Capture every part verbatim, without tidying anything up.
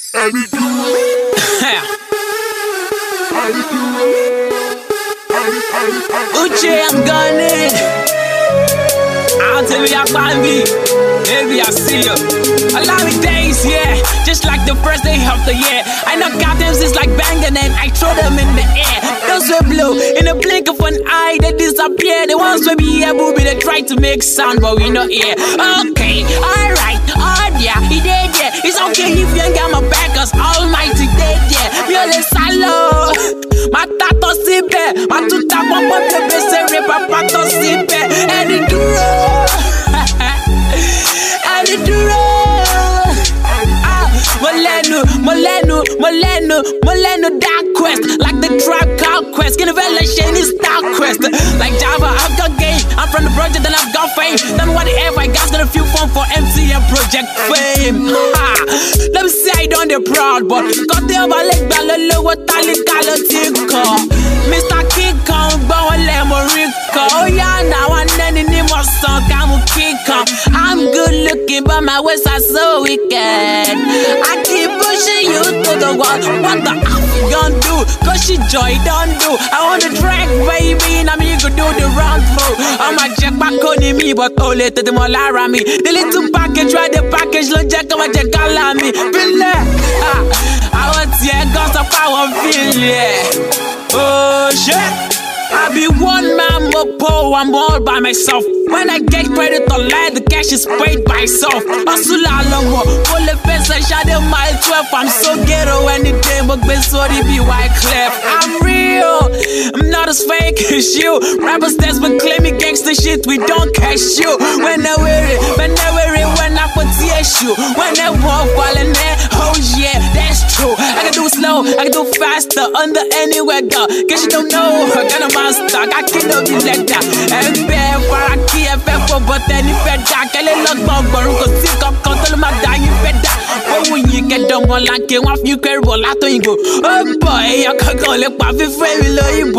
Uche, I'm gunning. I'll tell you, I me. Maybe I'll see you. A lot of days, yeah, just like the first day of the year. I know goddamns is like banging and I throw them in the air. Those were blue, in a blink of an eye, they disappear. The ones will be able to they try to make sound, but we not here. Okay, alright, oh yeah, he did, yeah. It's okay if you ain't got my back, cause Almighty did, yeah. Viole salo, my tato sipe, my tuta bombo bebe sere, papato sipe, and it duro, and it duro. Moleno, Moleno, Moleno, Moleno, Dark Quest, like the Tribe Called Quest. Get a revelation is Dark Quest. Like Java, I've got game. I'm from the project and I've got fame. Tell me what the F I got's gonna feel fun for M C and Project Fame. Ha! Let me say I don't the proud, but got the over leg ballo what tali calo tinko. Mister King Kong, Bow Lemorico. Oh yeah, now I'm any more song, I'm King Kong. I'm good looking, but my ways are so wicked. I keep pushing you to the wall. What the F you gonna do? Cause she joy don't do. I want to drag, baby, and I'm here to do the round through. I'm a check back on me, but all it to the molara me. The little package, try the package, look, check out check all me. Relax. I want to yeah, cause of power feel, yeah. Oh shit. I be one man, but po, I'm all by myself. When I get credit to lie, the cash is paid by self. Asula lomo, full of face, I shot in my twelve. I'm so ghetto anything, but been sorry be white cliff. I'm real, I'm not as fake as you. Rappers that's been claiming gangster shit, we don't cash you. When I wear it, when I wear it, when I put the issue. When I walk falling there, oh yeah, that's true. I can do slow, I can do faster, under anywhere go. Guess you don't know, I got a monster, I can't do you like that. And bad for a key, F F for but any fed dark, I look bumper, go sick up, control my dying fed dark. But when you get done, one like you want you carry a lot of go. Oh boy, I can't call it Papi Free,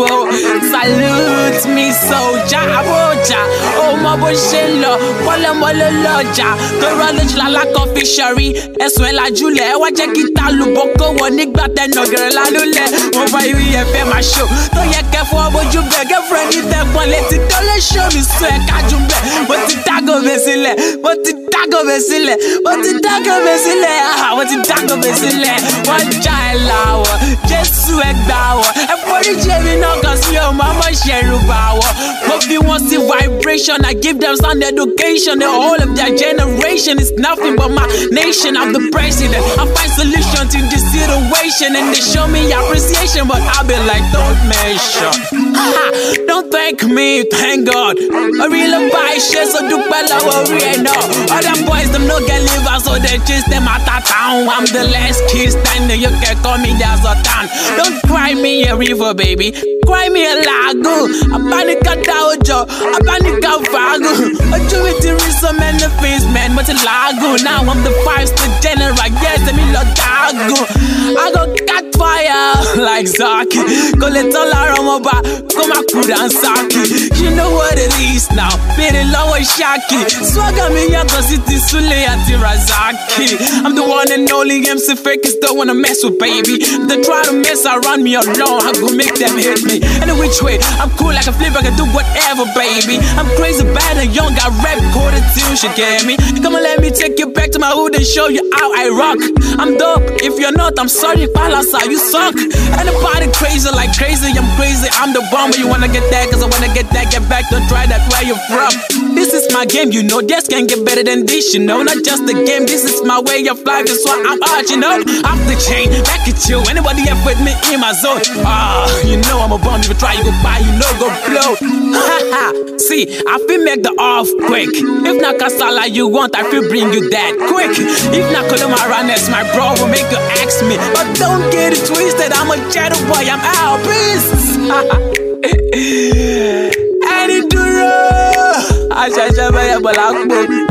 salute me, soldier, Aboja, oh my boy, Shelo, Walla Mola Loja, the Rollage La Coffee Sherry, as well as Julia, what you get a Luboko, one nick, but then no girl, I don't let, oh, why we have my show. Don't you care for what you beg a friend, if that one let it don't show me, so I can't jump back. What the taco vesile, what the taco vesile, what the taco vesile, what the taco vesile, what child hour, just swag bower, and for the Jerry knockers, your mama share bower. But if you want to see vibration, I give them some education, the whole of their generation is nothing but my nation. I'm the president, I find solutions in this situation, and they show me appreciation, but I'll be like, don't mention, don't thank me, thank God. I really buy shit, so do better worry and no. Other boys, them no get liver, so they chase them out of town. I'm the last kid standing, you can call me there's a town. Don't cry me a river, baby. Cry me a lago. I panic a dojo, I panic a vago. I do it to reach some in the face, man, but a lago. Now I'm the five-star general, yes, I mean, Lodago. I got cat fire like Zaki. Go let all around my back, come on, cool and Saki. You know what it is now, baby, lower Shaki. Swagger me, I go sit in Sule at Razaki. I'm the one and only M C fakers don't wanna mess with, baby. They try to mess around me alone, I go make them hit me. Any which way, I'm cool like a flip, I can do whatever, baby. I'm crazy, bad and young, got rap quarter tunes, you get me? Come on, let me take you back to my hood and show you how I rock. I'm dope, if you're not, I'm sorry if I lost how you suck. Anybody crazy like crazy, I'm crazy, I'm the bomb, but you wanna get that, cause I wanna get that, get back, don't try that, where you from? This is my game, you know, this can't get better than this, you know, not just a game, this is my way of life, that's why I'm arching up, off the chain, back at you, anybody ever with me in my zone, ah, uh, you know I'm a bomb, if you try, you go buy, you know, go blow, haha, see, I feel make the off quick, if not Kasala you want, I feel bring you that quick, if not Kolomaranes, my bro will make you ask me, but don't get it twisted, I'm a shadow boy, I'm out, peace, and it do I shall never